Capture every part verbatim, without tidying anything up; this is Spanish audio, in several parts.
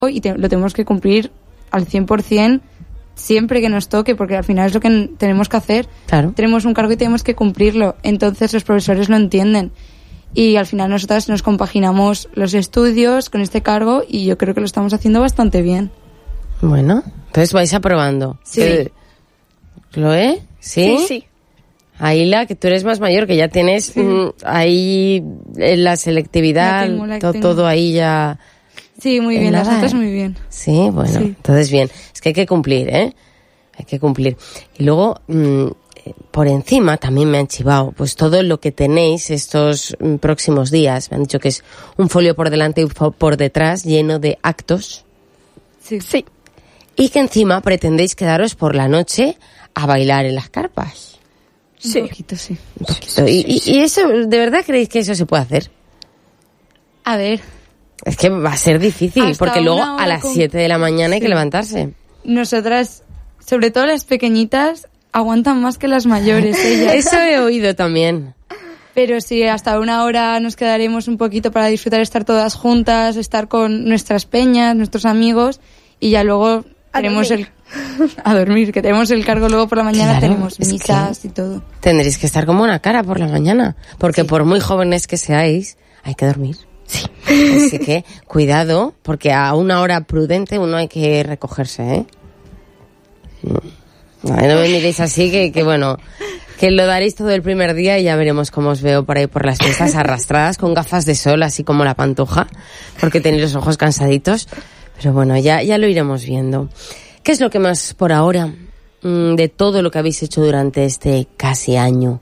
y te, lo tenemos que cumplir al cien por ciento siempre que nos toque, porque al final es lo que n- tenemos que hacer. Claro. Tenemos un cargo y tenemos que cumplirlo. Entonces los profesores lo entienden. Y al final nosotras nos compaginamos los estudios con este cargo y yo creo que lo estamos haciendo bastante bien. Bueno, entonces vais aprobando. Sí. ¿Qué- ¿Chloe? ¿Sí? Sí, sí. Aila, que tú eres más mayor, que ya tienes Sí. mm, ahí en la selectividad, La tengo, la to- tengo. todo ahí ya... Sí, muy En bien, las nada, notas ¿eh? muy bien. Sí, bueno, Sí. entonces bien. Es que hay que cumplir, ¿eh? Hay que cumplir. Y luego, mm, eh, por encima, también me han chivado, pues todo lo que tenéis estos mm, próximos días. Me han dicho que es un folio por delante y un fo- por detrás lleno de actos. Sí. Sí. Y que encima pretendéis quedaros por la noche a bailar en las carpas. Un Sí. poquito, sí. Un poquito. ¿Y, y, y eso, de verdad creéis que eso se puede hacer? A ver, Es que va a ser difícil, Hasta porque luego una hora a las con- siete de la mañana hay Sí. que levantarse. nosotras, sobre todo las pequeñitas, aguantan más que las mayores, ellas. Eso he oído también. Pero sí, hasta una hora nos quedaremos un poquito para disfrutar, estar todas juntas, estar con nuestras peñas, nuestros amigos, y ya luego A tenemos dormir. el... a dormir, que tenemos el cargo luego por la mañana, Claro, tenemos es misas y todo. Tendréis que estar como una cara por la mañana, porque por muy jóvenes que seáis, hay que dormir. Sí. Así que cuidado, porque a una hora prudente uno hay que recogerse, ¿eh? No, no me miréis así, que, que bueno, que lo daréis todo el primer día y ya veremos cómo os veo por ahí por las fiestas arrastradas con gafas de sol, así como la pantoja, porque tenéis los ojos cansaditos. Pero bueno, ya, ya lo iremos viendo. ¿Qué es lo que más por ahora, mmm, de todo lo que habéis hecho durante este casi año,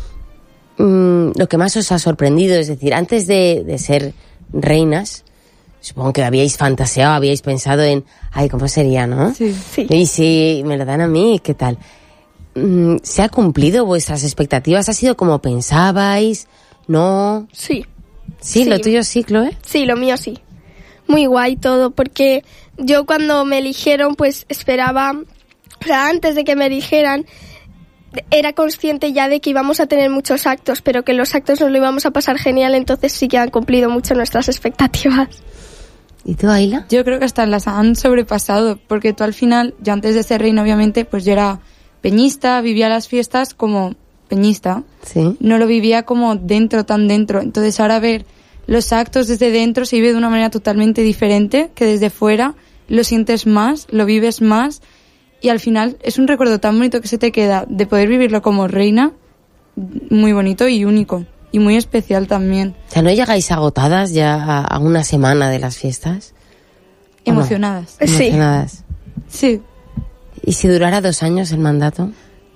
mmm, lo que más os ha sorprendido? Es decir, antes de, de ser reinas, supongo que habíais fantaseado, habíais pensado en, ay, ¿cómo sería, no? Sí. Sí. Y si me lo dan a mí, ¿qué tal? Mm, ¿Se ha cumplido vuestras expectativas? ¿Ha sido como pensabais? ¿No? Sí. Sí, Sí. lo tuyo sí, Chloe. Sí, lo mío sí. Muy guay todo, porque yo cuando me eligieron, pues esperaba, o sea, antes de que me eligieran, era consciente ya de que íbamos a tener muchos actos, pero que los actos nos lo íbamos a pasar genial, entonces sí que han cumplido mucho nuestras expectativas. ¿Y tú, Aila? Yo creo que hasta las han sobrepasado, porque tú al final, yo antes de ser reina, obviamente, pues yo era peñista, vivía las fiestas como peñista. Sí. No lo vivía como dentro, tan dentro. Entonces ahora ver los actos desde dentro se vive de una manera totalmente diferente que desde fuera. Lo sientes más, lo vives más y al final es un recuerdo tan bonito que se te queda de poder vivirlo como reina, muy bonito y único y muy especial también. O sea, ¿no llegáis agotadas ya a, a una semana de las fiestas? ¿O no? Emocionadas. Sí. Emocionadas. Sí. ¿Y si durara dos años el mandato?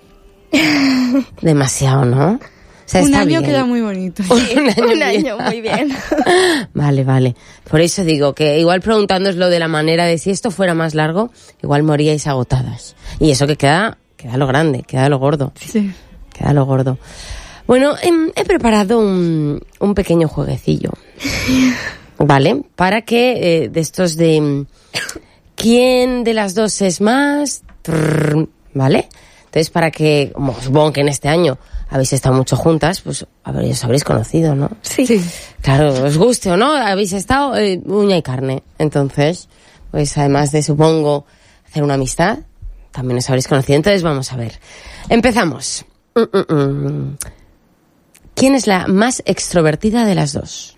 Demasiado, ¿no? O sea, Un está año bien. queda muy bonito. Un año, Un bien. año, muy bien. Vale, vale. Por eso digo que igual preguntándoslo de la manera de si esto fuera más largo, igual moríais agotadas. Y eso que queda, queda lo grande, queda lo gordo. Sí. Queda lo gordo. Bueno, he, he preparado un, un pequeño jueguecillo. ¿Vale? Para que eh, de estos de mm, ¿quién de las dos es más? Trrr, ¿vale? Entonces, para que, como supongo que en este año habéis estado mucho juntas, pues a ver, os habréis conocido, ¿no? Sí. Sí. Claro, os guste o no, habéis estado eh, uña y carne. Entonces, pues además de, supongo, hacer una amistad, también os habréis conocido. Entonces, vamos a ver. Empezamos. Mm, mm, mm. ¿Quién es la más extrovertida de las dos?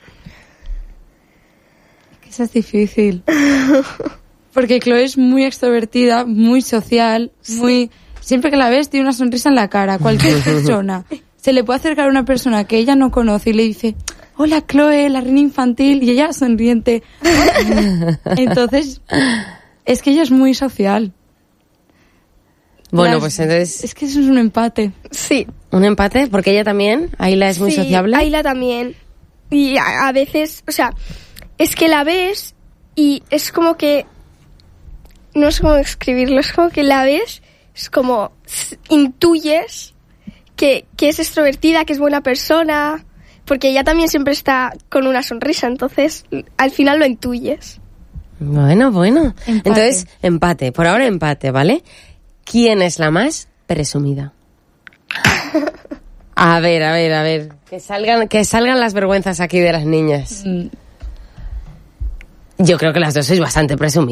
Esa es difícil. Porque Chloe es muy extrovertida, muy social, muy... Siempre que la ves tiene una sonrisa en la cara. Cualquier persona se le puede acercar a una persona que ella no conoce y le dice, hola Chloe, la reina infantil, y ella sonriente. Entonces, es que ella es muy social. Bueno, Las- pues entonces, Es que eso es un empate. Sí. un empate, porque ella también, Aila es muy Sí, sociable. Ayla también. Y a, a veces, o sea, es que la ves y es como que, no sé cómo describirlo, es como que la ves, es como s- intuyes que, que es extrovertida, que es buena persona, porque ella también siempre está con una sonrisa, entonces al final lo intuyes. Bueno, bueno. Empate. Entonces, empate. Por ahora empate, ¿vale? ¿Quién es la más presumida? A ver, a ver, a ver. Que salgan, que salgan las vergüenzas aquí de las niñas. Mm, Yo creo que las dos sois bastante presumidas.